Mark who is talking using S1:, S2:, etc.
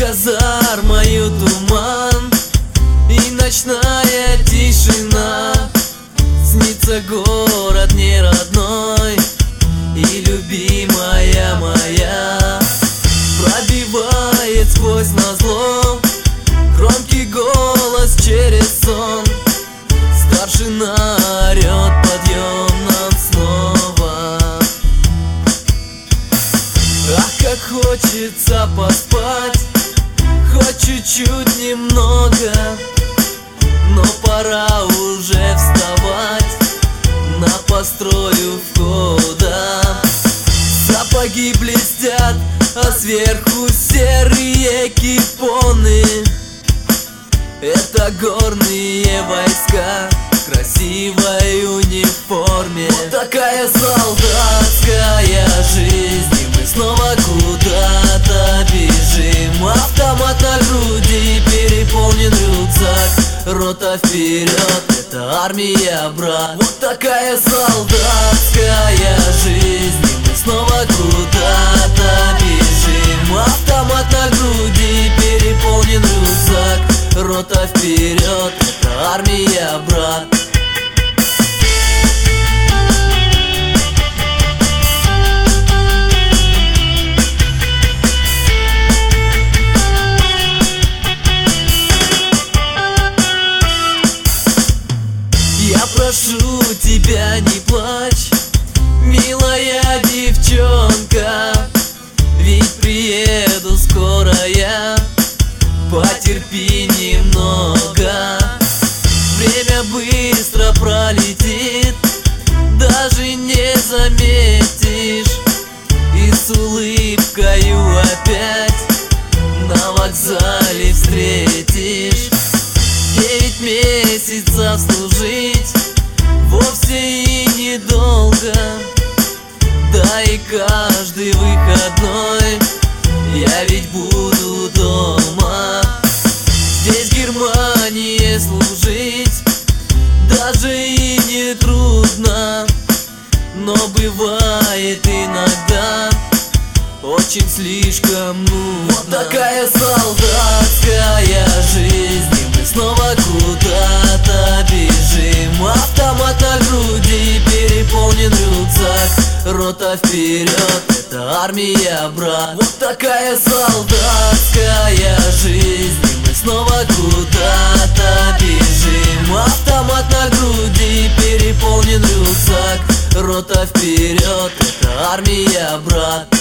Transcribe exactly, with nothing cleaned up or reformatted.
S1: казармою туман и ночная тишина. Снится город не родной и любимая моя. Пробивает сквозь назло громкий голос через сон. Старшина орёт, подъем нам снова. Ах, как хочется поспать, хоть чуть-чуть немного, но пора уже вставать на построю входа. Сапоги блестят, а сверху серые кипоны. Это горные войска в красивой униформе. Вот такая солдатская жизнь, и мы снова куда-то бежим. Автомат на груди, переполнен рюкзак. Рота вперед, это армия, брат. Вот такая солдатская жизнь, и мы снова куда-то бежим. Автомат на груди, переполнен рюкзак. Рота вперед, это армия, брат. Я прошу тебя, не плачь, милая девчонка, ведь приеду скоро я. Потерпи немного, время быстро пролетит, даже не заметишь. И с улыбкою опять на вокзале встретишь. Девять месяцев служить вовсе и недолго, да и каждый выходной я ведь буду дома. Здесь в Германии служить даже и не трудно, но бывает иногда очень слишком нужно. Вот такая солдатская жизнь, и мы снова куда-то бежим. Автомат на груди, переполнен рюкзак. Рота вперед, это армия, брат. Вот такая солдатская жизнь, и мы снова куда-то бежим. Автомат на груди, переполнен рюкзак. Рота вперед, это армия, брат.